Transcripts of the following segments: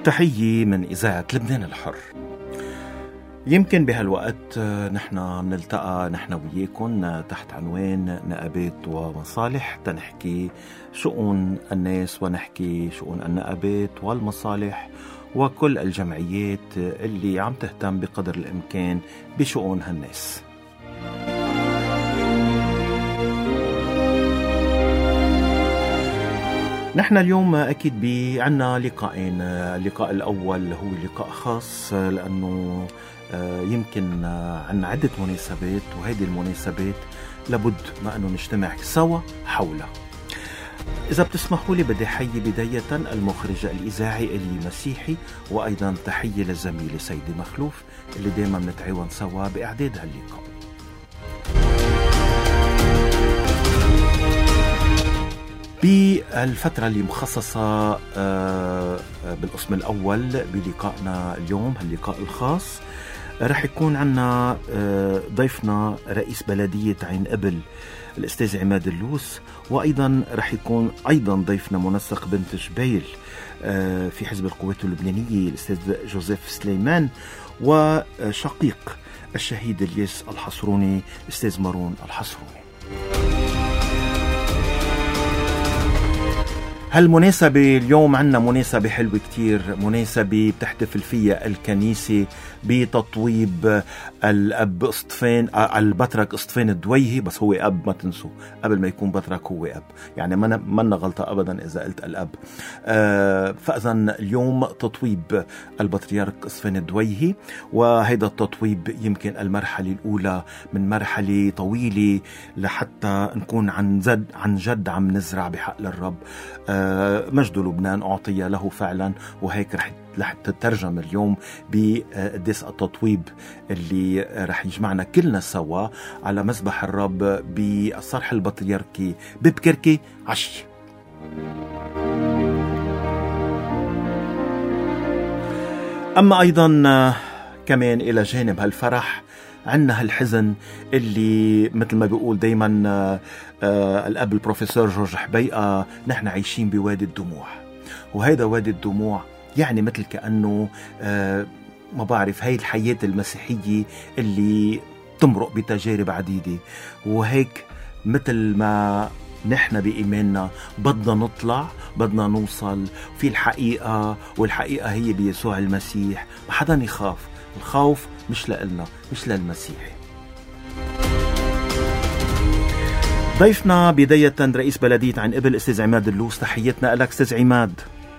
تحية من إذاعة لبنان الحر. يمكن بهالوقت نحن نلتقى نحن وياكم تحت عنوان نقابات ومصالح تنحكي شؤون الناس ونحكي شؤون النقابات والمصالح وكل الجمعيات اللي عم تهتم بقدر الإمكان بشؤون هالناس. نحن اليوم أكيد عنا لقاءين. اللقاء الأول هو لقاء خاص لأنه يمكن عنا عدة مناسبات، وهذه المناسبات لابد ما أنه نجتمع سوا حولها. إذا بتسمحوا لي بدي حيي بداية المخرج الإذاعي إلي مسيحي، وأيضا تحية للزميل سيدي مخلوف اللي دايما نتعاون سوا بإعداد هاللقاء. بالفترة اللي مخصصة بالقسم الأول بلقائنا اليوم هاللقاء الخاص رح يكون عنا ضيفنا رئيس بلدية عين قبل الأستاذ عماد اللوس، وأيضا رح يكون أيضا ضيفنا منسق بنت جبيل في حزب القوات اللبنانية الأستاذ جوزيف سليمان، وشقيق الشهيد الياس الحصروني الأستاذ مارون الحصروني. هالمناسبة اليوم عنا مناسبة حلوة كتير، مناسبة بتحتفل فيها الكنيسة بتطويب الأب اسطفان البطرك اسطفان الدويهي، بس هو أب ما تنسوا، قبل ما يكون بطرك هو أب، يعني منا غلطة أبدا إذا قلت الأب. فأذن اليوم تطويب البطريرك اسطفان الدويهي، وهذا التطويب يمكن المرحلة الأولى من مرحلة طويلة لحتى نكون عن جد عم نزرع بحقل الرب. مجد لبنان أعطي له فعلا، وهيك رح تترجم اليوم بقداس التطويب اللي رح يجمعنا كلنا سوا على مسبح الرب بالصرح البطريركي ببكركي عشي. أما أيضا كمان إلى جانب هالفرح عنا هالحزن اللي مثل ما بيقول دايما الأب البروفيسور جورج حبيقة، نحن عايشين بوادي الدموع، وهيدا وادي الدموع يعني مثل كأنه ما بعرف هاي الحياة المسيحية اللي تمرق بتجارب عديدة، وهيك مثل ما نحن بإيماننا بدنا نطلع، بدنا نوصل في الحقيقة، والحقيقة هي بيسوع المسيح. ما حدا يخاف، الخوف مش لإلنا، مش للمسيحي. ضيفنا بداية رئيس بلدية عين قبل أستاذ عماد اللوس، تحياتنا لك أستاذ عماد.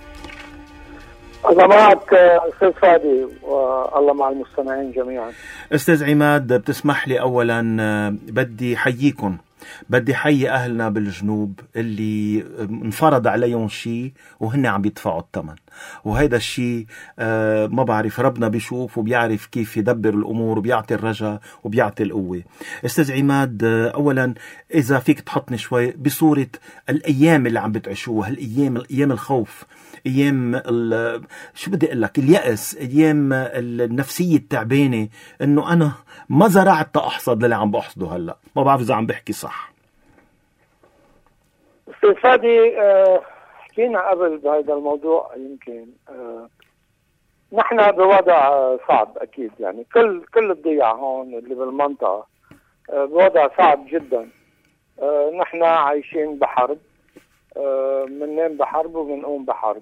الله معك أستاذ فادي، والله مع المستمعين جميعا. أستاذ عماد بتسمح لي أولا بدي حييكم، بدي حيي أهلنا بالجنوب اللي انفرض عليهم شيء وهن عم بيدفعوا الثمن، وهيدا الشيء ما بعرف ربنا بيشوف وبيعرف كيف يدبر الأمور وبيعطي الرجاء وبيعطي القوة. أستاذ عماد أولا إذا فيك تحطني شوي بصورة الأيام اللي عم بتعيشوها، الأيام الخوف، أيام شو بدي أقول لك، اليأس، أيام النفسية التعبانة، إنه أنا ما زرعت أحصد اللي عم بحصده هلأ. ما بعرف إذا عم بحكي صح. أستاذ فادي حكينا قبل بهذا الموضوع. يمكن نحن بوضع صعب أكيد، يعني كل الضياع هون اللي بالمنطقة بوضع صعب جدا. نحن عايشين بحرب، مننام بحرب ومنقوم بحرب.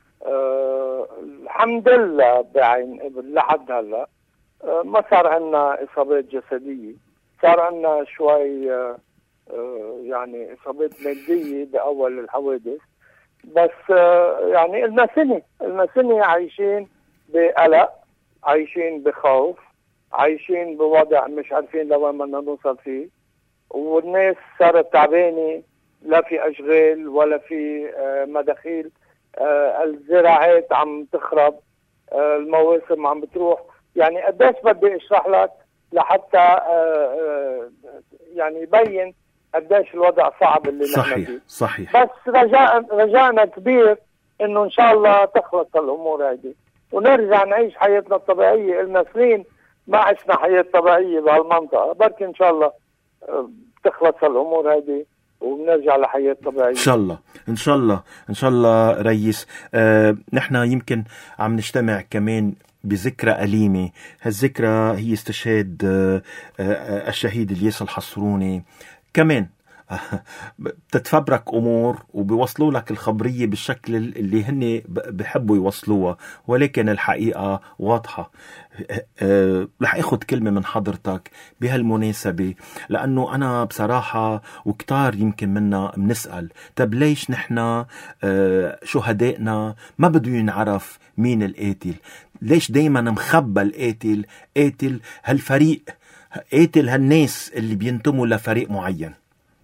الحمد لله بعين قبل لحد هلا ما صار عنا إصابات جسدية، صار عنا شوي يعني إصابات مادية بأول الحوادث، بس يعني لنا سنة عايشين بقلق، عايشين بخوف، عايشين بوضع مش عارفين لوين بدنا نوصل فيه، والناس صارت تعبانة، لا في أشغال ولا في مداخيل، الزراعات عم تخرب، المواسم عم بتروح. يعني قديش بدي اشرح لك لحتى يعني يبين قديش الوضع صعب اللي نحن فيه. صحيح. بس رجاءنا كبير انه ان شاء الله تخلص الامور هذه ونرجع نعيش حياتنا الطبيعية. لنا سنين ما عشنا حياة طبيعية بهالمنطقة، بركي ان شاء الله تخلص الامور هذه وبنرجع لحياة طبيعية إن شاء الله إن شاء الله إن شاء الله ريس. نحن يمكن عم نجتمع كمان بذكرى أليمة. هالذكرى هي استشهاد الشهيد الياس الحصروني. كمان بتتفبرك أمور وبيوصلوا لك الخبرية بالشكل اللي هن بحبوا يوصلوها، ولكن الحقيقة واضحة. رح أخذ كلمة من حضرتك بهالمناسبة، لأنه أنا بصراحة وكتار يمكن منا بنسأل طب ليش نحن شهدائنا ما بده ينعرف مين القاتل؟ ليش دايما مخبى القاتل؟ قاتل هالفريق، قاتل هالناس اللي بينتموا لفريق معين.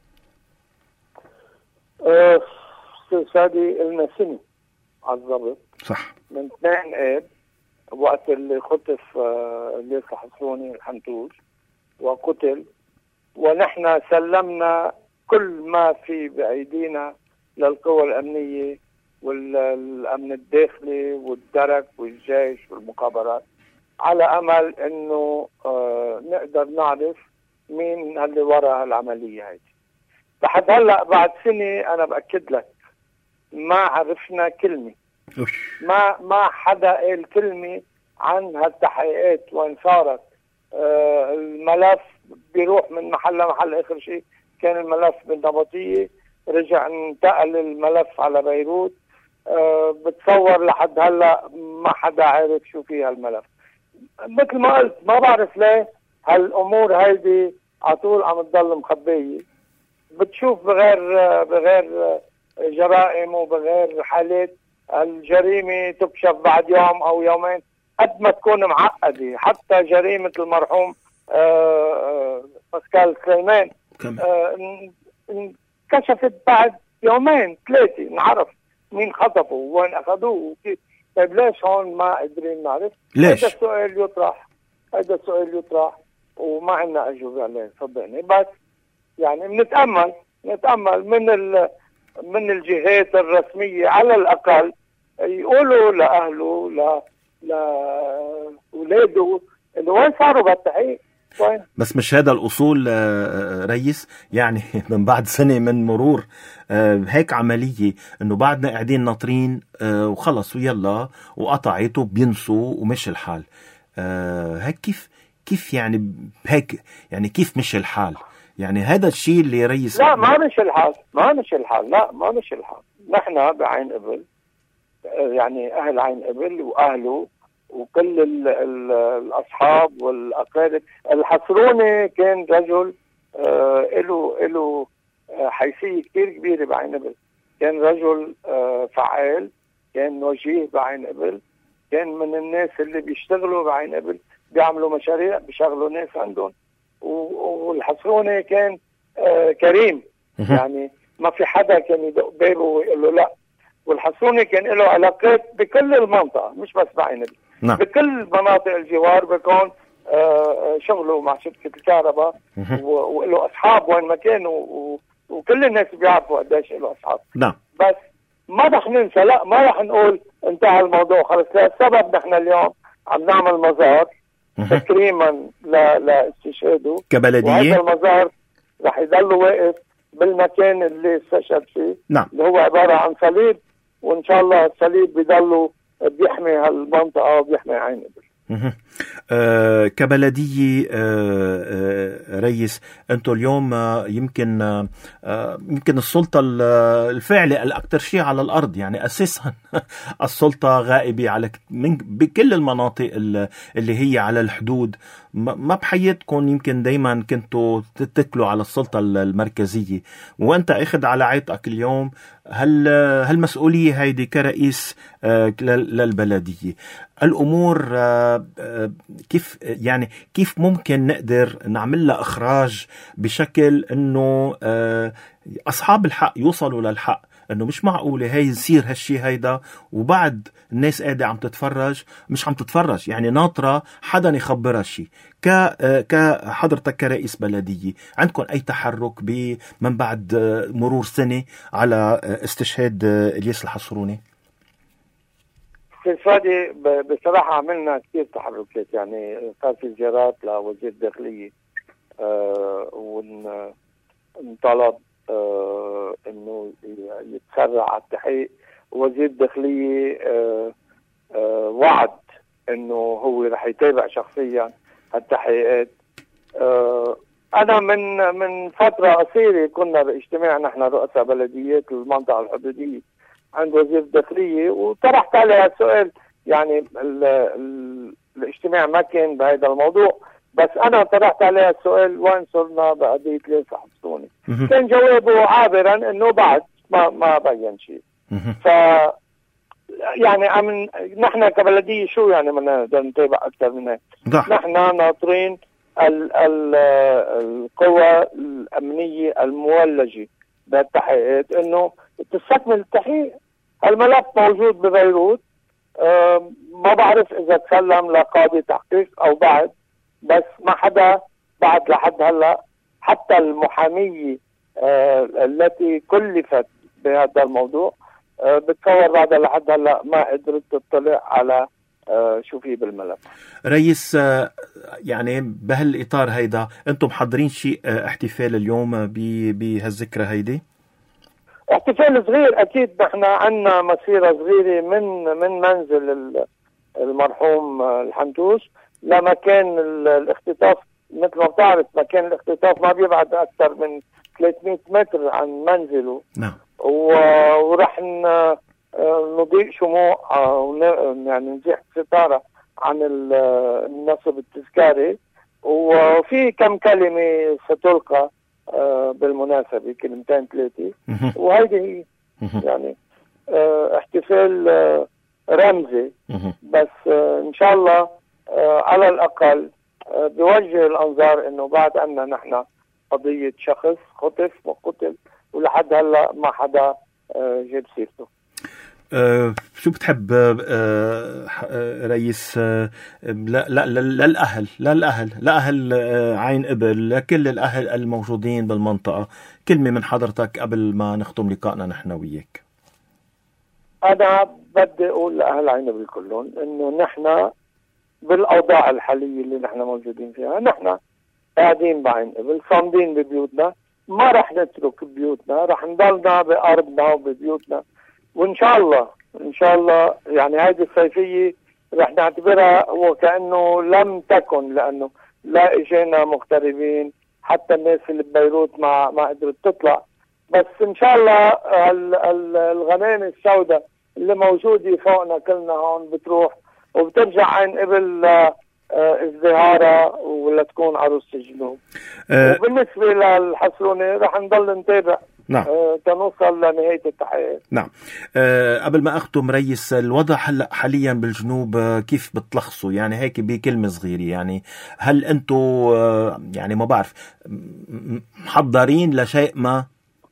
سادي قلنا سنة على الضبط، صح، من 2 آب وقت اللي خطف الياس الحصروني الحنتوج وقتل، ونحن سلمنا كل ما في بأيدينا للقوى الأمنية والأمن الداخلي والدرك والجيش والمخابرات، على أمل أنه نقدر نعرف مين اللي وراء العملية هذه. لحد هلأ بعد سنة أنا بأكد لك ما عرفنا كلمة، ما حدا قال كلمة عن هالتحقيقات وين صارت. الملف بيروح من محل لمحل. آخر شيء كان الملف بالنبطية، رجع انتقل الملف على بيروت. بتصور لحد هلأ ما حدا عارف شو فيها الملف. مثل ما قلت ما بعرف ليه هالأمور هيدي عطول عم تضل مخبية. بتشوف بغير جرائم وبغير حالات الجريمة تكشف بعد يوم أو يومين قد ما تكون معقدة. حتى جريمة المرحوم باسكال سليمان كشفت بعد 2-3 نعرف مين خطفه وين أخذوه وكيف. طيب ليش هون ما قادرين نعرف؟ ليش؟ هذا السؤال يطرح وما عندنا أجوبة عليه صدقني. بس يعني بنتأمل من الجهات الرسمية على الأقل يقولوا لأهله لأولاده اللي وين صاروا بالتحقيق. بس مش هذا الأصول ريس؟ يعني من بعد سنة من مرور هيك عملية إنه بعدنا قاعدين ناطرين وخلص ويلا وقطعت وبينسوا ومش الحال. هيك كيف يعني هيك يعني كيف مش الحال؟ يعني هذا الشيء اللي ريس. لا ما مش الحال. لا ما مش الحال. نحن بعين قبل، يعني أهل عين قبل وأهله وكل الأصحاب والأقارب. الحصروني كان رجل له حيثية كتير كبيرة بعين قبل. كان رجل فعال، كان وجيه بعين قبل، كان من الناس اللي بيشتغلوا بعين قبل، بيعملوا مشاريع، بيشغلوا ناس عندهم. والحصروني كان كريم، يعني ما في حدا كان يدق بابه ويقول له لا. والحصروني كان له علاقات بكل المنطقة مش بس بعين قبل. نعم. بكل مناطق الجوار بيكون شغله مع شركة الكهرباء وله أصحاب وين ما كانوا وكل الناس بيعرفوا قديش له أصحاب. نعم. بس ما رح ننسى، لا ما رح نقول انتهى الموضوع خلص. لسبب نحن اليوم عم نعمل مزار تكريما لاستشهاده كبلدية. وهذا المزار رح يضل واقف بالمكان اللي استشهد فيه. نعم. اللي هو عبارة عن صليب، وإن شاء الله الصليب بيضلوا بيحمي هالمنطقة وبيحمي عين قبل. كبلدية ريس، أنتم اليوم يمكن السلطة الفعلية الأكثر شيء على الأرض، يعني أساسا السلطة غائبة على بكل المناطق اللي هي على الحدود. ما بحياتكم يمكن دايما كنتوا تتكلوا على السلطة المركزية، وأنت أخذ على عاتقك اليوم هالمسؤولية هيدي كرئيس للبلدية. الأمور كيف ممكن نقدر نعمل لها إخراج بشكل أنه أصحاب الحق يوصلوا للحق؟ أنه مش معقولة هاي يصير هالشي هيدا وبعد الناس قاعدة عم تتفرج، مش عم تتفرج يعني ناطرة حدا يخبرها شي. كحضرتك كرئيس بلدية عندكم أي تحرك من بعد مرور سنة على استشهاد الياس الحصروني؟ في فادي بصراحة عملنا كثير تحركات، يعني صار في زيارات لوزير الداخلية ونطلب انه يتسرع التحقيق. وزير الداخلية وعد انه هو رح يتابع شخصيا التحقيقات. انا من فترة قصيرة كنا باجتماع نحن رؤساء بلديات المنطقة الحدودية عند وزير الداخلية، وطرحت عليه السؤال. يعني الاجتماع ما كان بهذا الموضوع، بس انا طرحت عليه السؤال وين صرنا بقضية ليش حبسوني. كان جوابه عابرا انه بعد ما بين شيء. ف يعني نحن كبلدية شو يعني بدنا نتابع اكثر من هيك؟ نحن ناطرين القوى الامنية المولجة بالتحقيقات انه تستكمل التحقيق. الملف موجود ببيروت، ما بعرف اذا تسلم لقاضي تحقيق او بعد، بس ما حدا بعد لحد هلا. حتى المحامية التي كلفت بهذا الموضوع بتصور بعد لحد هلا ما قدرت تطلع على شو في بالملف. رئيس، يعني بهالاطار هيدا انتم محضرين شيء احتفال اليوم بهالذكرى هيدي؟ احتفال صغير اكيد. نحن عندنا مسيرة صغيرة من منزل المرحوم الحنتوش لمكان الاختطاف. مثل ما بتعرف مكان الاختطاف ما بيبعد اكثر من 300 متر عن منزله. نعم. ورح نضيء شموع يعني نزيح ستارة عن النصب التذكاري، وفي كم كلمة ستلقى بالمناسبة، كلمتين ثلاثة. وهيدي هي يعني احتفال رمزي، بس ان شاء الله على الاقل بوجه الانظار انه بعد عنا نحن قضية شخص خطف وقتل ولحد هلا ما حدا جاب سيرته. شو بتحب رئيس؟ لأهل عين إبل، لكل الأهل الموجودين بالمنطقة، كلمة من حضرتك قبل ما نختم لقائنا نحن وياك. أنا بدي أقول لأهل عين إبل كلهم إنه نحن بالأوضاع الحالية اللي نحن موجودين فيها، نحن قاعدين بعين إبل صامدين ببيوتنا، ما رح نترك بيوتنا، رح نضلنا بأرضنا وببيوتنا. وإن شاء الله يعني هذه الصيفية رح نعتبرها وكأنه لم تكن، لأنه لا إجينا مغتربين، حتى الناس اللي ببيروت ما قدرت تطلع. بس إن شاء الله الغمامة السوداء اللي موجودة فوقنا كلنا هون بتروح وبترجع عين إبل ازدهارها ولا تكون عروس الجنوب. وبالنسبة للحصرونة رح نضل نتابع. نعم. تنوصل لنهاية التحقيق. نعم. قبل ما أختم رئيس، الوضع هلأ حاليا بالجنوب كيف بتلخصوا؟ يعني هيك بكلمة صغيرة، يعني هل أنتوا يعني ما بعرف محضرين لشيء ما؟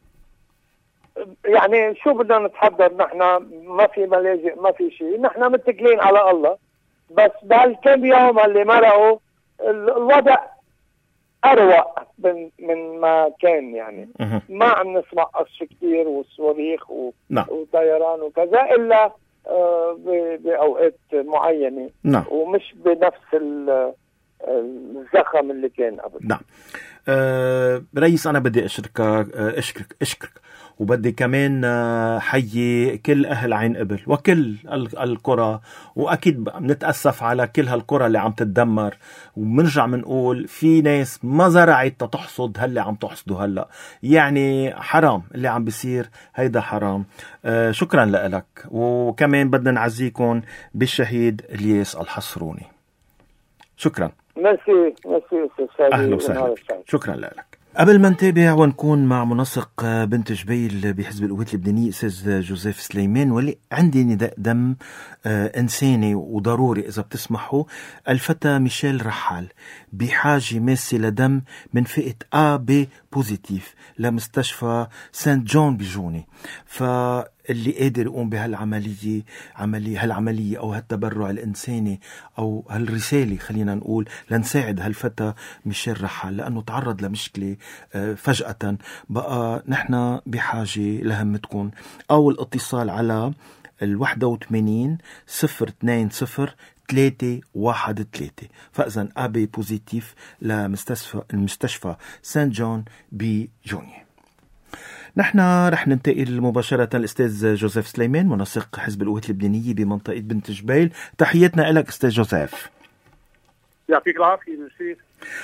يعني شو بدنا نتحضر؟ نحن ما في ملاجئ، ما في شيء، نحن متكلين على الله. بس بهالكم يوم اللي مرقوا الوضع أروق من ما كان. يعني ما عم نسمع قص كتير وصواريخ وطيران وكذا إلا بأوقات معينة. نعم. ومش بنفس الزخم اللي كان قبل. نعم. رئيس، أنا بدي أشكرك وبدي كمان حيي كل أهل عين إبل وكل القرى، وأكيد بنتأسف على كل هالقرى اللي عم تتدمر. وبنرجع منقول في ناس ما زرعت تحصد هاللي عم تحصده هلأ. يعني حرام اللي عم بيصير، هيدا حرام. شكرا لك. وكمان بدنا نعزيكم بالشهيد الياس الحصروني. شكرا. ميرسي أستاذ. أهلا وسهلا. شكرا لك. قبل ما نتابع ونكون مع منسق بنت جبيل بحزب القوات اللبنانية أستاذ جوزيف سليمان، واللي عندي نداء دم إنساني وضروري إذا بتسمحوا. الفتى ميشيل رحال بحاجة ماسة لدم من فئة AB بوزيتيف لمستشفى سانت جون بجوني. فاللي قادر يقوم بهالعملية هالعملية أو هالتبرع الإنساني أو هالرسالة، خلينا نقول، لنساعد هالفتى ميشيل رحال، لأنه تعرض لمشكلة فجأة. بقى نحن بحاجة لهمتكم، أو الاتصال على 81 020 313. فإذن AB بوزيتيف لمستشفى سانت جون بجوني. نحن رح ننتقل مباشرة الأستاذ جوزيف سليمان، منسق حزب القوات اللبنانية بمنطقة بنت جبيل. تحياتنا لك أستاذ جوزيف. يعطيك العافية نسيت.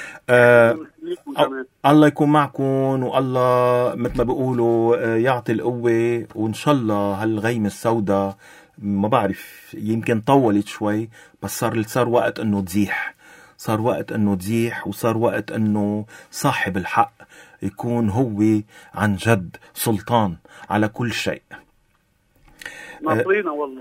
الله يكون معكم، والله مثل ما بيقولوا يعطي القوة، وإن شاء الله هالغيمة السوداء ما بعرف يمكن طولت شوي، بس صار وقت أنه تزيح، صار وقت أنه تزيح، وصار وقت أنه صاحب الحق يكون هو عن جد سلطان على كل شيء. ناطرينا والله.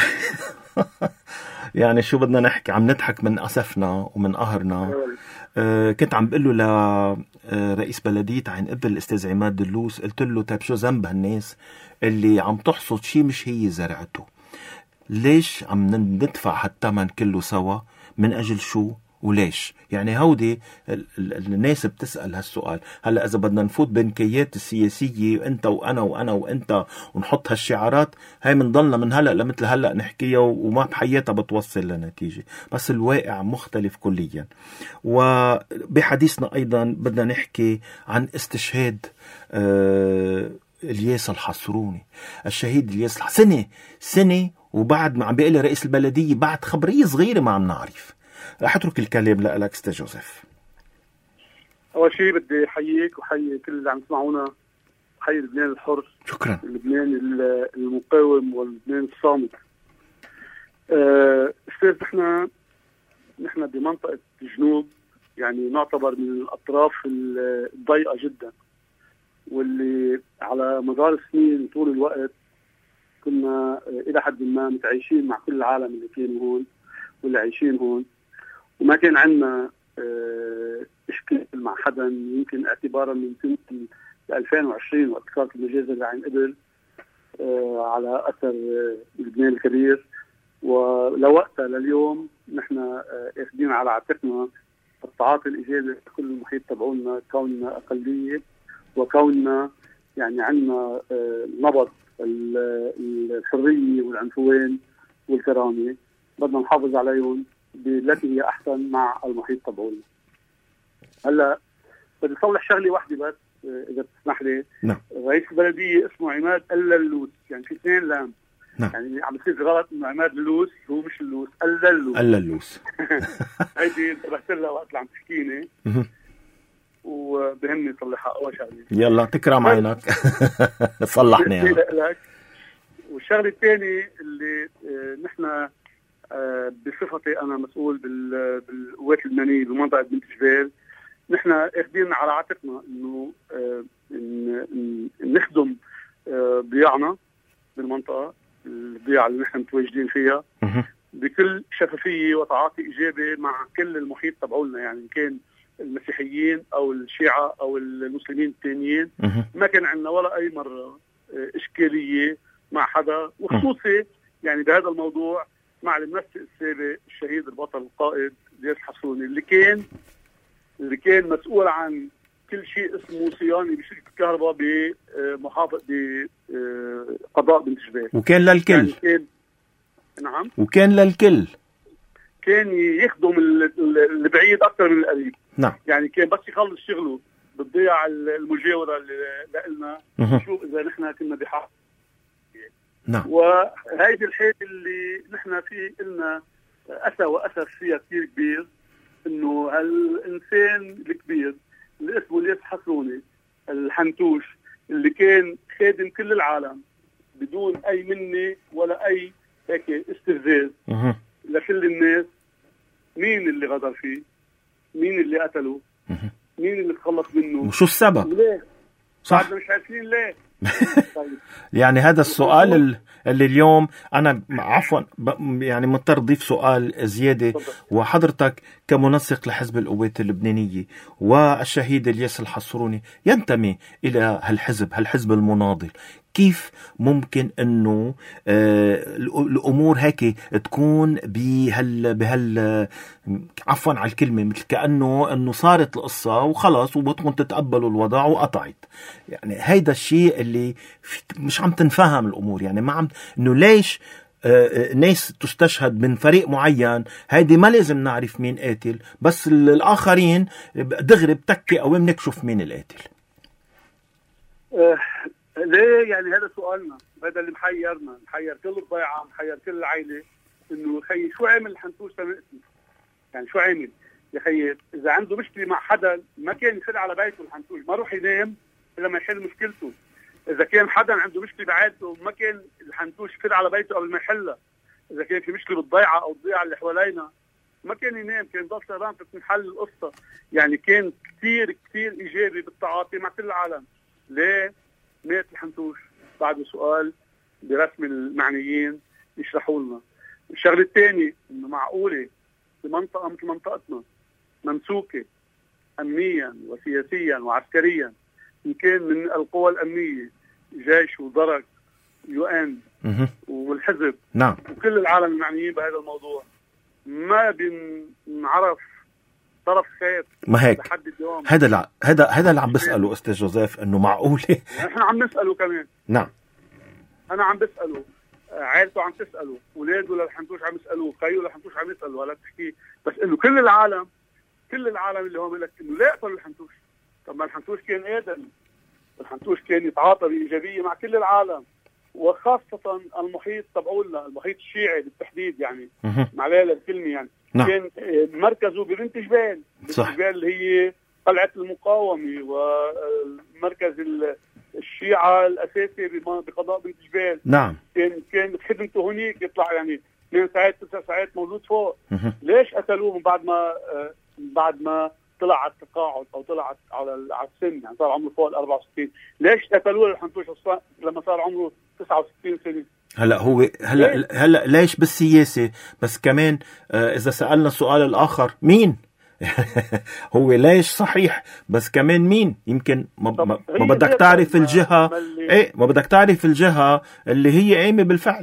يعني شو بدنا نحكي، عم نضحك من أسفنا ومن قهرنا. كنت عم بقول له لرئيس بلدية عين قبل الأستاذ عماد دلوس، قلت له طيب شو ذنب هالناس اللي عم تحصد شيء مش هي زرعته؟ ليش عم ندفع هالثمن كله سوا؟ من أجل شو وليش؟ يعني هودي الناس بتسأل هالسؤال. هلأ إذا بدنا نفوت بنكيات السياسية أنت وأنا وأنا وأنت ونحط هالشعارات هاي منضلنا من هلأ لمثل هلأ نحكيها وما بحياتها بتوصل لنتيجة، بس الواقع مختلف كليا. وبحديثنا أيضا بدنا نحكي عن استشهاد الياس الحصروني، الشهيد الياس سنة وبعد ما عم بيقلي رئيس البلدية بعد خبرية صغيرة ما عم نعرف. رح اترك الكلام لك أستاذ جوزيف. اول شيء بدي احييك وحيي كل اللي عم يسمعونا، حي لبنان الحر، شكرا، لبنان المقاوم ولبنان الصامت. استاذ نحن بمنطقة الجنوب يعني نعتبر من الاطراف الضيقة جدا، واللي على مدار السنين طول الوقت كنا الى حد ما متعايشين مع كل العالم اللي كانوا هون واللي عايشين هون، وما كان عندنا إشكال مع حدا، يمكن اعتبارا من سنة 2020 وقت صارت المجازر اللي عين قبل على أثر لبنان الكبير، ولوقتها لليوم نحن اخذين على عاتقنا التعاطي الإيجابي لكل المحيط تبعونا، كوننا أقلية وكوننا يعني عندنا نبض الحرية والعنفوان والكرامة، بدنا نحافظ عليهم بالتي هي أحسن مع المحيط تبعونا. هلا بدي أصلح شغلة واحدة بس إذا بتسمح لي. نعم. رئيس البلدية اسمه عماد اللوس، يعني في اثنين لام. نعم. يعني عم بصير غلط إنه عماد اللوس، هو مش اللوس، اللوس. هيدي انتبهت لها وقت اللي عم تحكيني وبهمني صلحها أول شغلة. يلا تكرم عينك. صلحني لك. والشغلة الثانية اللي نحن بصفتي أنا مسؤول بالقوات اللبنانية بمنطقة بنت جبيل، نحن اخذين على عاتقنا إنه نخدم ضياعنا بالمنطقة، الضياع اللي نحن متواجدين فيها بكل شفافية وتعاطي إيجابي مع كل المحيط تبعولنا، يعني كان المسيحيين أو الشيعة أو المسلمين الثانيين. ما كان عندنا ولا أي مرة إشكالية مع حدا، وخصوصي يعني بهذا الموضوع مع الممثل السابق الشهيد البطل القائد الياس الحصروني اللي كان مسؤول عن كل شيء اسمه صيانة بشركة الكهرباء بمحافظة بقضاء بنت جبيل، وكان للكل. يعني نعم، وكان للكل، كان يخدم البعيد أكثر من القريب. نعم. يعني كان بس يخلص شغله بالضيعة المجاورة لنا نشوف إذا نحن كنا بحق. نعم. وهذه الحالة اللي نحن في لنا أسى وأثر فيها كثير كبير، إنه هالإنسان الكبير اللي اسمه الياس الحصروني الحنتوش اللي كان خادم كل العالم بدون أي منة ولا أي هيك استفزاز لكل الناس، مين اللي غدر فيه؟ مين اللي قتله؟ مين اللي تخلص منه؟ وشو السبب؟ ليه؟ صح. مش عارفين ليه. طيب. يعني هذا السؤال اللي اليوم أنا عفوا يعني مضطر أضيف سؤال زيادة. وحضرتك كمنسق لحزب القوات اللبنانية والشهيد الياس الحصروني ينتمي إلى هالحزب المناضل، كيف ممكن انه الامور هيك تكون بهال عفوا على الكلمه، مثل كانه صارت القصه وخلاص وبدكم تتقبلوا الوضع وقطعت؟ يعني هيدا الشيء اللي مش عم تنفهم الامور، يعني ما عم انه ليش ناس تستشهد من فريق معين، هيدي ما لازم نعرف مين قاتل، بس الاخرين دغري بتكي او بنكشف مين القاتل. ليه؟ يعني هذا سؤالنا، هذا اللي محير كل الضيعة، محير كل العائلة، انه خي شو عمل الحنتوش تنقتني؟ يعني شو عمل؟ يا خي اذا عنده مشكلة مع حدا ما كان يفل على بيته الحنتوش، ما روح ينام الا ما يحل مشكلته. اذا كان حدا عنده مشكلة بعائلته ما كان الحنتوش يفل على بيته قبل ما يحلها. اذا كان في مشكلة بالضيعة او الضيعة اللي حوالينا ما كان ينام، كان ضل سهران تنحل القصة. يعني كان كثير كثير ايجابي بالتعاطي مع كل العالم. ليه مات الحنتوش؟ بعده سؤال برسم المعنيين يشرحوا لنا. الشغله الثانيه انه معقوله بمنطقه مثل منطقتنا ممسوكه امنيا وسياسيا وعسكريا، ان كان من القوى الامنيه جيش ودرك UN والحزب نعم وكل العالم المعنيين بهذا الموضوع، ما بنعرف طرف خير ما هيك لحد اليوم. هذا اللي عم بسأله أستاذ جوزيف، انه معقوله احنا عم نسأله كمان. نعم انا عم بسأله، عائلته عم تسأله، اولاده للحنتوش عم يسألوه، خيو للحنتوش عم يسألوا، ولا تحكي بس انه كل العالم اللي هو لك انه لا يقتلوا الحنتوش. طب ما الحنتوش كان آدمي، الحنتوش كان يتعاطى بإيجابية مع كل العالم، وخاصة المحيط تبعولنا، المحيط الشيعي بالتحديد يعني معليه للكلمة يعني. نعم. كان مركزه ببنت جبال، بنت جبال اللي هي قلعة المقاومة ومركز الشيعة الأساسي بقضاء بنت جبال. نعم. كان خدمته هنيك، يطلع يعني 2 ساعات 9 ساعات موجود فوق. ليش قتلوه من بعد ما طلع على التقاعد او طلع على السن، يعني صار عمره فوق 64؟ ليش قتلوه الحنتوش لما صار عمره 69 سنة؟ هلا ليش بالسياسة؟ بس كمان اذا سألنا السؤال الاخر مين هو ليش صحيح، بس كمان مين؟ يمكن ما بدك تعرف الجهة، ما بدك تعرف الجهة اللي هي قايمة بالفعل.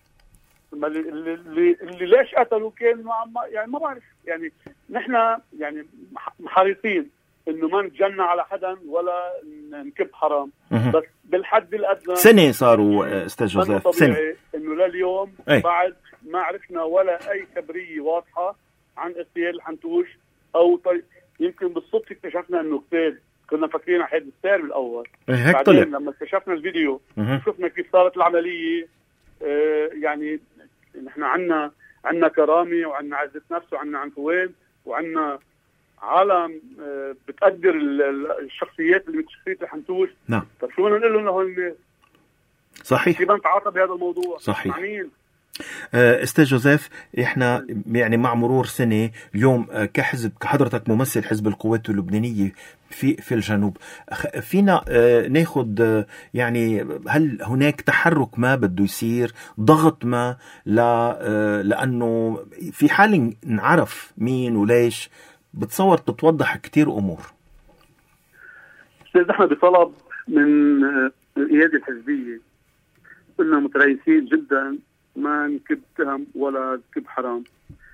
اللي ليش قتلوا كان يعني ما بعرف. يعني نحن يعني حريصين انه ما نتجنى على حدا ولا نكب حرام، بس بالحد الادنى سنة صاروا استاذ جوزيف، سنة انه لليوم بعد ما عرفنا ولا اي خبرية واضحة عن اغتيال الحنتوش او يمكن بالصدفة اكتشفنا انه اغتيل. كنا فاكرين حد السير بالاول، بعدين لما اكتشفنا الفيديو شفنا كيف صارت العملية. يعني نحن عنا كرامة وعنا عزة نفس وعنا عنفوان وعنا عالم بتقدر الشخصيات اللي بشخصية الحنتوش. نعم. طب شو بدنا نقول لهم لهول؟ صحيح. كيف نتعاطى بهذا الموضوع؟ صحيح. استاذ جوزيف، احنا يعني مع مرور سنة اليوم كحزب، كحضرتك ممثل حزب القوات اللبنانية في الجنوب، فينا ناخد يعني هل هناك تحرك ما بده يصير، ضغط ما لأنه في حال نعرف مين وليش بتصور تتوضح كتير أمور؟ أستاذ احنا بطلب من القيادة الحزبية كنا متريثين جدا ما نكب تهم ولا نكب حرام،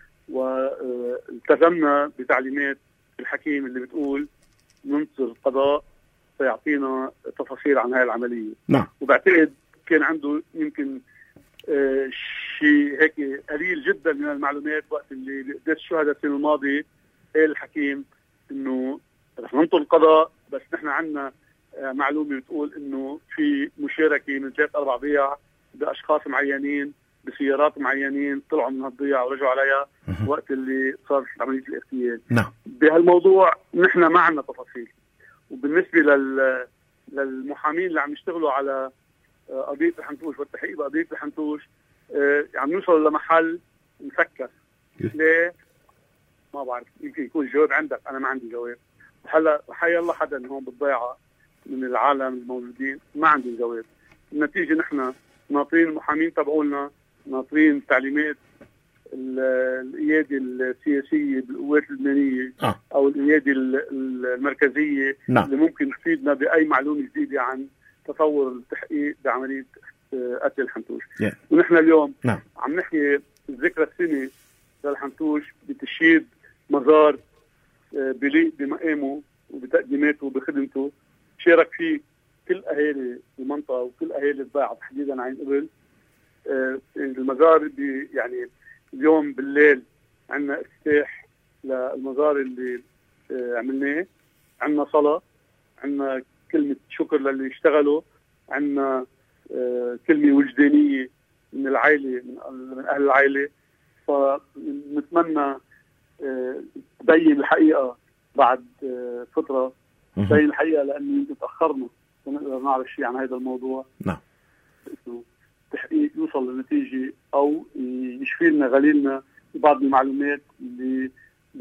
والتزمنا بتعليمات الحكيم اللي بتقول ننتظر القضاء سيعطينا تفاصيل عن هاي العملية. نعم. وبعتقد كان عنده يمكن شيء هيك قليل جدا من المعلومات وقت اللي قدرت الشهداء السنة الماضية. قال الحكيم انه رح ننطر القضاء، بس نحن عنا معلومة بتقول انه في مشاركة من 3-4 ضياع باشخاص معينين بسيارات معينين طلعوا من الضياع ورجعوا عليها وقت اللي صار عملية الاغتيال. نعم. بهالموضوع نحن ما عنا تفاصيل. وبالنسبة للمحامين اللي عم يشتغلوا على قضية الحنتوش والتحقيق بقضية الحنتوش، عم نوصل لمحل مسكر. ليه؟ ما بعرف، يمكن يكون الجواب عندك، أنا ما عندي جواب. هلا حي الله حدا هون بالضيعة من العالم الموجودين ما عندي جواب. النتيجة نحن ناطرين المحامين تبعولنا، ناطرين تعليمات القيادة السياسية بالقوات اللبنانية أو القيادة المركزية. نعم. اللي ممكن تفيدنا بأي معلومة جديدة عن تطور التحقيق بعملية قتل الحنتوش. ونحن اليوم عم نحكي ذكرى السنة للحنتوش بتشييد مزار بليق بمقامه وبتقديماته وبخدمته شارك فيه كل أهالي المنطقة وكل أهالي الضيعة تحديدا عين قبل. المزار يعني اليوم بالليل عندنا افتتاح للمزار اللي عملناه، عندنا صلاة، عندنا كلمة شكر للي اشتغلوا. عندنا كلمة وجدانية من العائلة، من أهل العائلة. فنتمنى تبين الحقيقة بعد فترة، تبين الحقيقة، لأنه يمكن تأخرنا ونقدر نعرف شيء عن هذا الموضوع. نعم. تحقيق يوصل لنتيجة أو يشفي لنا غليلنا بعض المعلومات اللي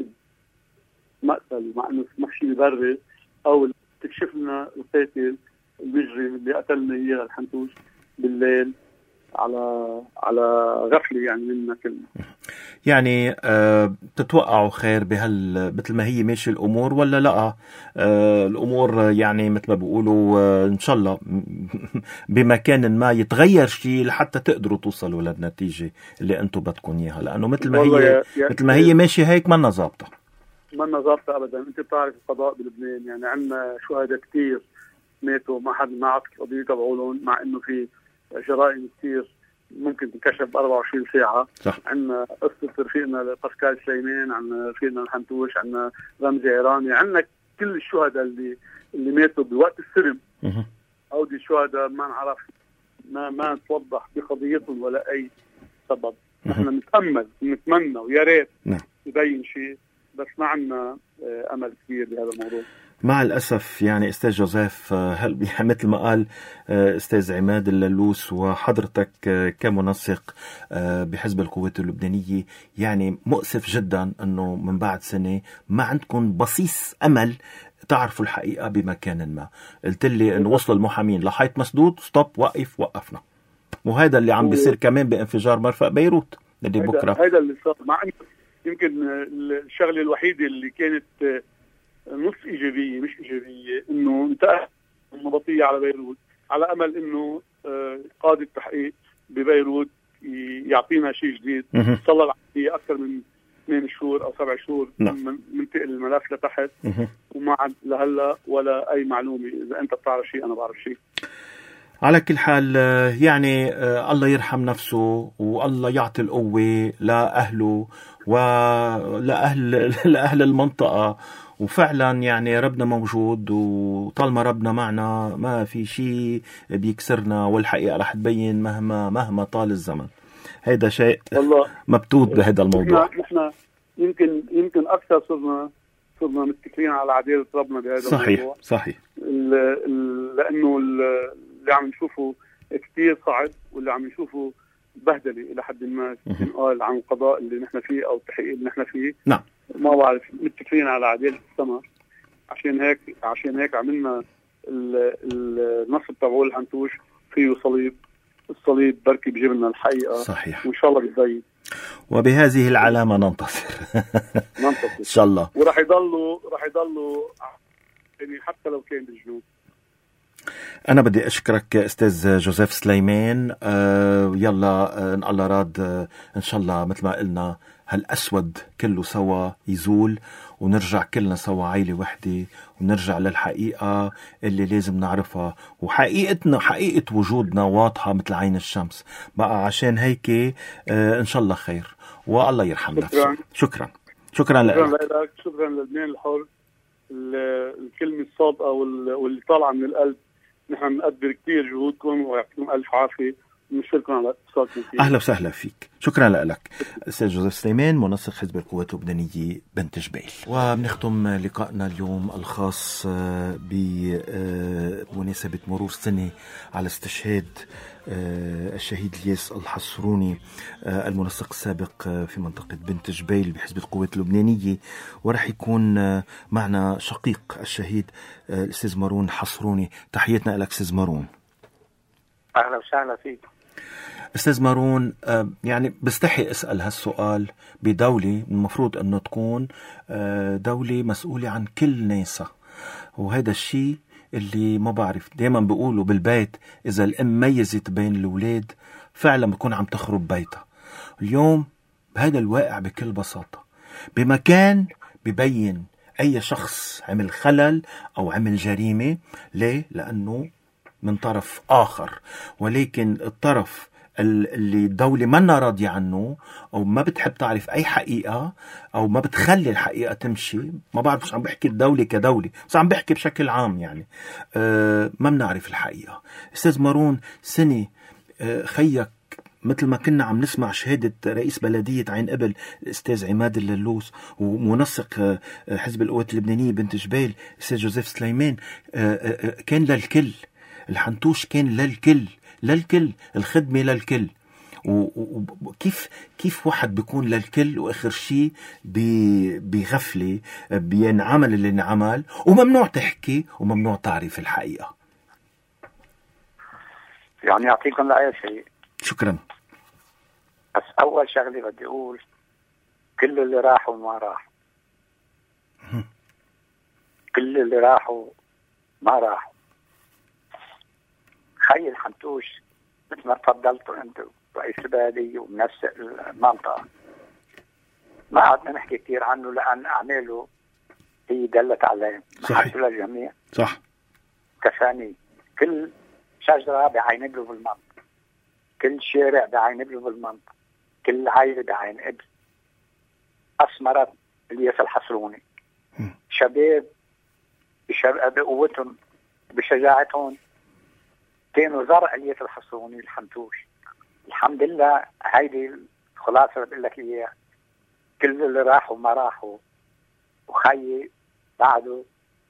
مقتل، مع أنه ما في شيء يبرر، أو تكشف لنا القاتل المجرم اللي قتلنا إياه الحنتوش بالليل على غفلة يعني منا كلنا. يعني تتوقعوا خير مثل ما هي ماشي الأمور، ولا لا الأمور يعني مثل ما بيقولوا إن شاء الله بمكان ما يتغير شيء لحتى تقدروا توصلوا للنتيجة اللي أنتم بدكم إياها؟ لأنه مثل ما هي ماشي هيك منا ظابطة أبدا. أنت بتعرف القضاء بلبنان، يعني عندنا شهداء كتير ماتوا ما حد نعرف القضية تبعولهم، مع إنه في جرائم كتير ممكن تنكشف ب 24 ساعة. صح. عندنا قصة رفيقنا باسكال سليمان، عندنا رفيقنا الحنتوش، عندنا رمزي عيراني، عندنا كل الشهداء اللي ماتوا بوقت السلم. أو دي الشهداء ما نعرف، ما توضح بقضيتهم ولا أي سبب. نحن نتمنى ويا ريت يبين شيء، بس ما عندنا أمل كبير بهذا الموضوع. مع الأسف يعني أستاذ جوزيف، مثل ما قال أستاذ عماد اللالوس وحضرتك كمنسق بحزب القوات اللبنانية، يعني مؤسف جدا أنه من بعد سنة ما عندكم بصيص أمل تعرفوا الحقيقة بمكان ما. قلت لي أنه وصل المحامين لحيط مسدود، ستوب، وقفنا. وهذا اللي عم بيصير كمان بانفجار مرفأ بيروت اللي بكرة. هذا اللي صار. مع يمكن الشغلة الوحيدة اللي كانت نص إيجابية مش إيجابية، إنه انتهى النبطية على بيروت، على أمل إنه قاضي التحقيق ببيروت يعطينا شيء جديد. صلى العملية أكثر من 8 شهور أو 7 شهور منتقل الملف لتحت، وما عاد لهلا ولا أي معلومة. إذا أنت بتعرف شيء أنا بعرف شيء. على كل حال يعني الله يرحم نفسه، والله يعطي القوة لأهله لأهل المنطقة. وفعلا يعني ربنا موجود، وطالما ربنا معنا ما في شيء بيكسرنا، والحقيقة رح تبين مهما طال الزمن. هيدا شيء مبتوت بهذا الموضوع. نحن يمكن أكثر صرنا متكلين على عدالة ربنا بهذا الموضوع. صحيح. لأنه اللي عم نشوفه كتير صعب، واللي عم نشوفه بهدلة إلى حد ما ينقال عن القضاء اللي نحن فيه أو التحقيق اللي نحن فيه. نعم. ما بعرف، متفقين على عدالة السماء. عشان هيك عملنا النصب تبعه الحنتوش فيه صليب. الصليب بركي بيجيب لنا الحقيقة. صحيح. وإن شاء الله بتبين. وبهذه العلامة ننتصر. إن شاء الله. ورح يضلوا يعني حتى لو كان بالجنوب. أنا بدي أشكرك أستاذ جوزيف سليمان. يلا إن الله راد إن شاء الله مثل ما قلنا هالأسود كله سوا يزول، ونرجع كلنا سوا عائلة وحدة، ونرجع للحقيقة اللي لازم نعرفها. وحقيقتنا، حقيقة وجودنا واضحة مثل عين الشمس بقى. عشان هيك إن شاء الله خير، والله يرحم نفسه. شكرا لك. شكرا للبنان الحر. الكلمة الصادقة واللي طالعة من القلب. نحن نقدر كتير جهودكم ويعطيكم ألف عافية. نشكركم على اتصالكم فيه. أهلا وسهلا فيك. شكرا لك أستاذ جوزيف سليمان، منسق حزب القوات اللبنانية بنت جبيل. وبنختم لقائنا اليوم الخاص بمناسبة مرور سنة على استشهاد الشهيد الياس الحصروني، المنسق السابق في منطقة بنت جبيل بحزب القوات اللبنانية. ورح يكون معنا شقيق الشهيد الأستاذ مارون حصروني. تحياتنا لك أستاذ مارون. أهلا وسهلا فيك أستاذ مارون. يعني بستحي أسأل هالسؤال بدولة المفروض أنه تكون دولة مسؤولة عن كل ناسها، وهذا الشيء اللي ما بعرف. دايما بيقولوا بالبيت إذا الأم ميزت بين الأولاد فعلا بكون عم تخرب بيتها. اليوم بهذا الواقع بكل بساطة بمكان ببين أي شخص عمل خلل أو عمل جريمة. ليه؟ لأنه من طرف آخر، ولكن الطرف اللي الدولة منا راضية عنه أو ما بتحب تعرف أي حقيقة أو ما بتخلي الحقيقة تمشي. ما بعرف مش عم بحكي الدولة كدولة، بس عم بحكي بشكل عام يعني ما بنعرف الحقيقة. أستاذ مارون، سنة خيك مثل ما كنا عم نسمع شهادة رئيس بلدية عين قبل الأستاذ عماد الللوس ومنسق حزب القوات اللبنانية بنت جبيل الأستاذ جوزيف سليمان، كان للكل. الحنتوش كان للكل، الخدمة للكل. وكيف واحد بيكون للكل وآخر شيء بغفلة بينعمل اللي انعمل وممنوع تحكي وممنوع تعرف الحقيقة؟ يعني يعطيكم لأي شيء. شكرا. بس أول شغلة بدي أقول كل اللي راحوا ما راحوا، كل اللي راحوا ما راحوا. خي الحنتوش مثل ما تفضلتوا أنتوا رئيس البلدية ومنسق المنطقة، ما عدنا نحكي كثير عنه لأن أعماله هي دلت عليه محبة للجميع. صح. كفاني كل شجرة بعين قبله بالمنطقة، كل شارع بعين قبله بالمنطقة، كل عائلة بعين قبل. أثمرت الياس الحصروني شباب بقوتهم بشجاعتهم كانوا زرع الياس الحصروني الحنتوش. الحمد لله هيدي الخلاصة اللي بقول لك إياها. كل اللي راحوا ما راحوا، وخيي بعده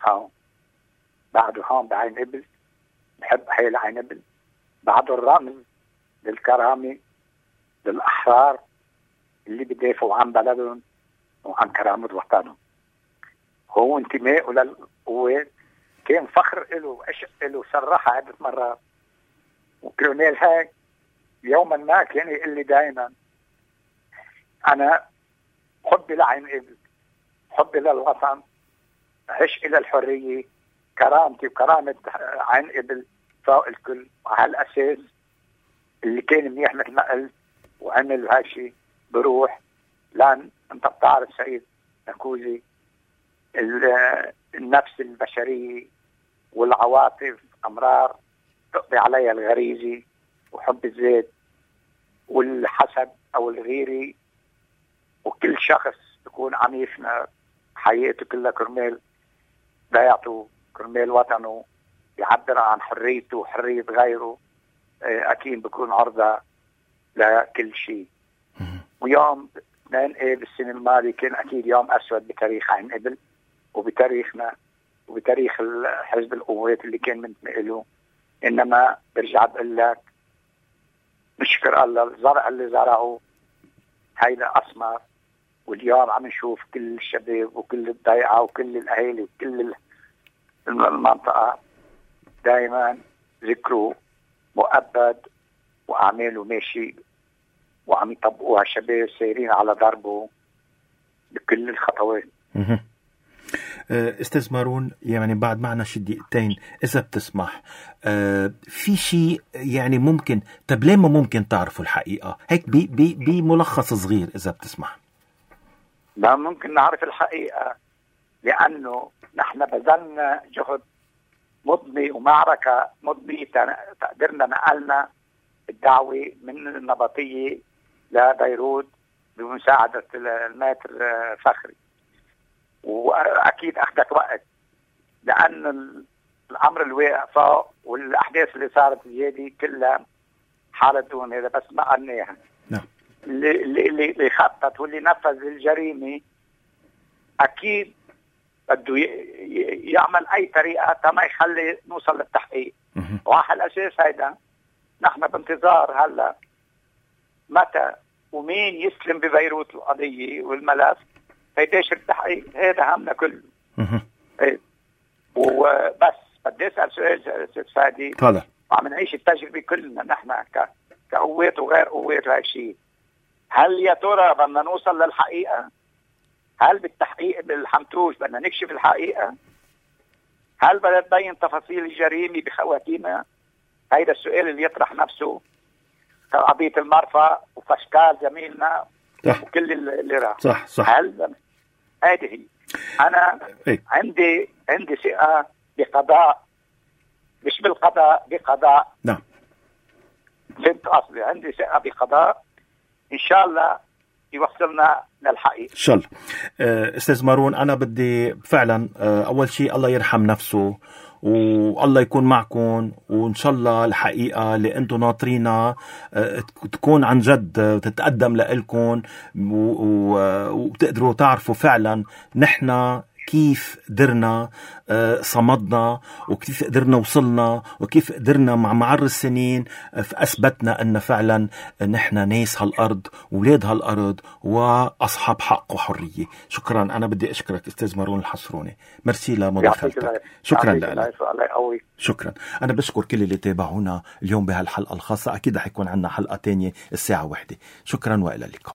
هون بعين قبل. بحب حيل عين قبل، بعده الرمز للكرامة للأحرار اللي بدافعوا عن بلدهم وعن كرامة وطنهم. هو انتمائه للقوات كان فخر له وعشق له، صرحها عدة مرات. وكرونيل هيك يوما ما كان يقول لي دائما أنا حبي لعين قبل، حبي للوطن، عشقي للحرية، كرامتي وكرامة عين قبل فوق الكل. وعلى الأساس اللي كان منيح مثل ما قلت وعمل هالشي بروح. لأن أنت بتعرف سيد نكوزي النفس البشرية والعواطف أمرار تقضي عليها الغريزة وحب الذات والحسد أو الغيري. وكل شخص يكون عم يفنى حياته كلها كرمال ضيعته، كرمال وطنه، يعبر عن حريته وحرية غيره، أكيد بيكون عرضة لكل شيء. ويوم 2 آب السنة الماضية كان أكيد يوم أسود بتاريخ عين قبل وبتاريخنا وبتاريخ حزب القوات اللي كان منتمي له. إنما برجع بقول لك نشكر الله الزرع اللي زرعه هيدا أثمر. واليوم عم نشوف كل الشباب وكل الضيعة وكل الأهالي وكل المنطقة دائما ذكره مؤبد وأعماله ماشي وعم يطبقوها شباب سيرين على ضربه بكل الخطوات. أستاذ مارون، يعني بعد معنا شي دقيقتين إذا بتسمح، في شيء يعني ممكن ليه ما ممكن تعرفوا الحقيقة هيك بملخص صغير إذا بتسمح؟ لا ممكن نعرف الحقيقة لأنه نحن بذلنا جهد مضني ومعركة مضنية تقدرنا نقلنا الدعوة من النبطية لبيروت بمساعدة الماتر فخري. وأكيد أخذت وقت لأن الأمر الواقع فوق والأحداث اللي صارت زيادة كلها حالة دون هذا. بس ما قلناها. اللي خطط واللي نفذ الجريمة أكيد بده يعمل أي طريقة ما يخلي نوصل للتحقيق. وعلى الأساس هيدا نحن بانتظار هلا متى ومين يسلم ببيروت القضية والملف فيداش التحقيق. هذا همنا كله. وبس بدي أسأل سؤال سيد فادي. هذا وعم نعيش التجربة كلنا نحن كقوات وغير قوات وهيك شيء. هل يا ترى بدنا نوصل للحقيقة؟ هل بالتحقيق بالحنتوش بدنا نكشف الحقيقة؟ هل بدنا نبين تفاصيل الجريمة بخواتيمها؟ هيدا السؤال اللي يطرح نفسه قضية المرفأ وفشكال زميلنا وكل اللي راح. صح. هل هذه هي. أنا عندي ثقة بقضاء، مش بالقضاء، بقضاء. نعم. فهمت قصدي؟ عندي ثقة بقضاء إن شاء الله يوصلنا للحقيقة إن شاء الله. أستاذ مارون، أنا بدي فعلا أول شيء الله يرحم نفسه والله يكون معكم، وإن شاء الله الحقيقة اللي أنتم ناطرينها تكون عن جد تتقدم لإلكم، وبتقدروا تعرفوا فعلا نحن كيف قدرنا صمدنا، وكيف قدرنا وصلنا، وكيف قدرنا مع مر السنين أثبتنا أن فعلا نحن ناس هالأرض، ولاد هالأرض، وأصحاب حق وحرية. شكرا. أنا بدي أشكرك أستاذ مارون الحصروني، مرسي لمداخلتك. شكرا لك. شكرا. أنا بشكر كل اللي تابعونا اليوم بهالحلقة الخاصة. أكيد رح يكون عنا حلقة تانية الساعة 1. شكرا وإلى اللقاء.